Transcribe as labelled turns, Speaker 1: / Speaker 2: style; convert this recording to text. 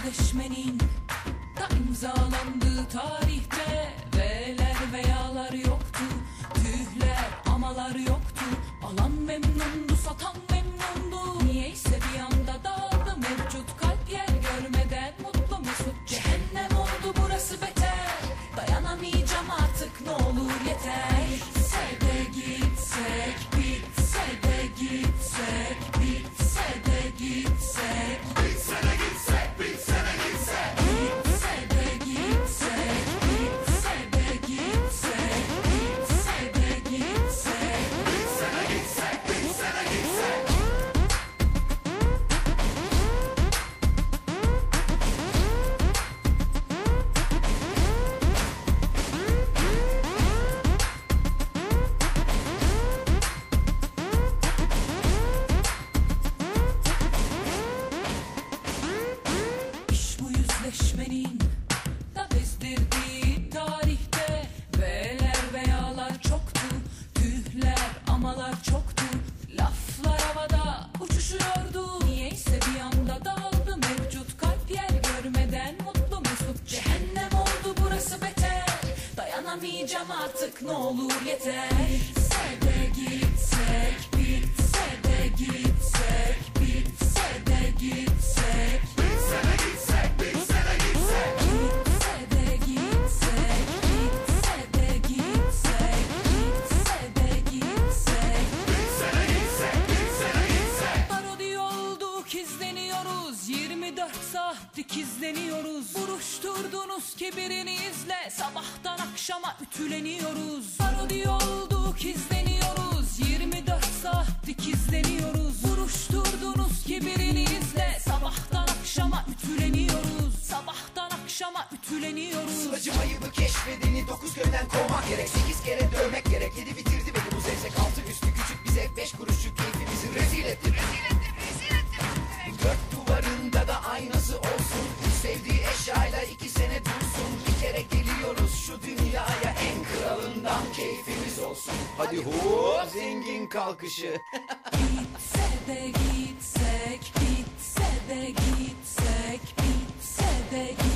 Speaker 1: yüzleşmenin da imzalandığı tarihte V'ler veyalar yoktu, tühler amalar yoktu. Alan memnundu, satan memnundu. Niyeyse bir anda dağıldı mevcut kalp, yer görmeden mutlu mesut. Cehennem oldu burası beter, dayanamayacağım artık, ne olur yeter. Bitse de gitsek, bitse de gitsek, bitse de gitsek,
Speaker 2: Bitse de gitsek, bitse de gitsek,
Speaker 1: bitse de gitsek, bitse de gitsek, bitse de gitsek.
Speaker 2: bitse de gitsek, bitse de gitsek.
Speaker 1: İş bu yüzleşmenin da bezdirdiği tarihte V'ler veyalar çoktu, tühler amalar çoktu. Laflar havada uçuşuyordu. Niyeyse bir anda dağıldı mevcut kalp, yer görmeden mutlu mesut. Cehennem oldu burası beter, dayanamayacağım artık, ne olur yeter. Bitse de gitsek, bitse de gitsek, bitse de gitsek,
Speaker 2: Bitse de gitsek, bitse de gitsek,
Speaker 1: bitse de gitsek, bitse de gitsek, bitse de gitsek.
Speaker 2: bitse de gitsek, bitse de gitsek.
Speaker 1: Parodi olduk, izleniyoruz, 24 saat dikizleniyoruz. Buruşturdunuz kibirinizle, sabahtan akşama ütüleniyoruz. Parodi olduk, izleniyoruz, 24 saat dikizleniyoruz. Buruşturdunuz kibirinizle, sabahtan akşama ütüleniyoruz. Sabahtan akşama ütüleniyoruz.
Speaker 3: Sılacımayı bu keşfedeni 9 köyden kovmak gerek, 8 kere dövmek gerek. 7 bitirdi beni bu zevzek, 6 üstü küçük bize 5 kuruşluk keyfimizi rezil etti. Dört duvarında da aynası olsun, sevdiği eşyayla 2 sene dursun. Bir kere geliyoruz şu dünyaya, en kralından keyfimiz olsun. Hadi ho zengin kalkışı.
Speaker 1: Bitse de gitsek, bitse de gitsek, bitse de gitsek.